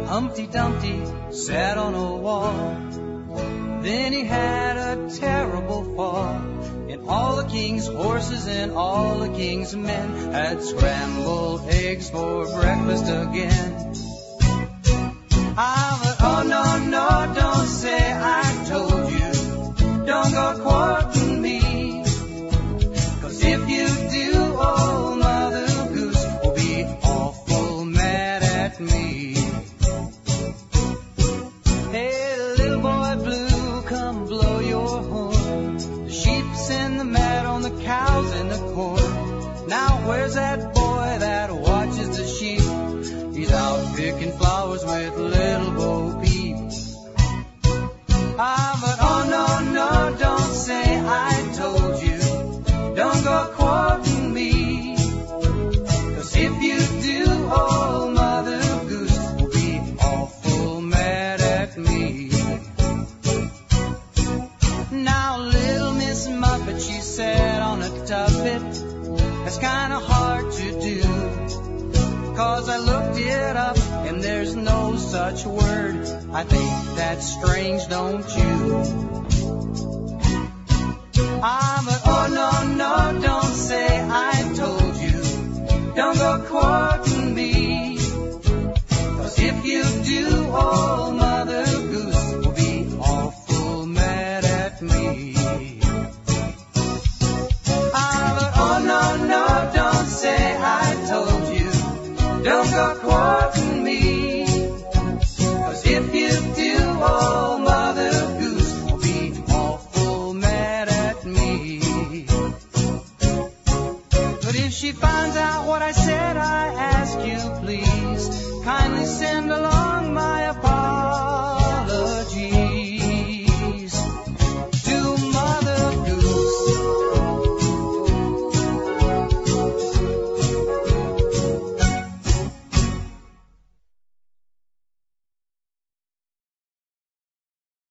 Humpty Dumpty sat on a wall. Then he had a terrible fall, and all the king's horses and all the king's men had scrambled eggs for breakfast again. Oh no, no, don't say I told you. Don't go quoting me, 'cause if you do, old Mother Goose will be awful mad at me. Hey, little boy blue, come blow your horn. The sheep's in the meadow and the cow's in the corn. Now where's that boy that watches the sheep? He's out picking flowers with little Bo Peep. But oh no, no, don't say I told you. Don't go quoting me, 'cause if you do, old Mother Goose will be awful mad at me. Now little Miss Muffet, she sat on a tuffet. That's kinda hard to do, 'cause I looked it up and there's no such word. I think that's strange, don't you? But oh no, no, don't say I told you. Don't go quoting me, 'cause if you do, old Mother Goose will be awful mad at me. But oh no, no, don't say I told you. Don't go quoting me, 'cause if you do, old Mother Goose will be awful mad at me. But if she finds out what I said, I ask you please kindly send along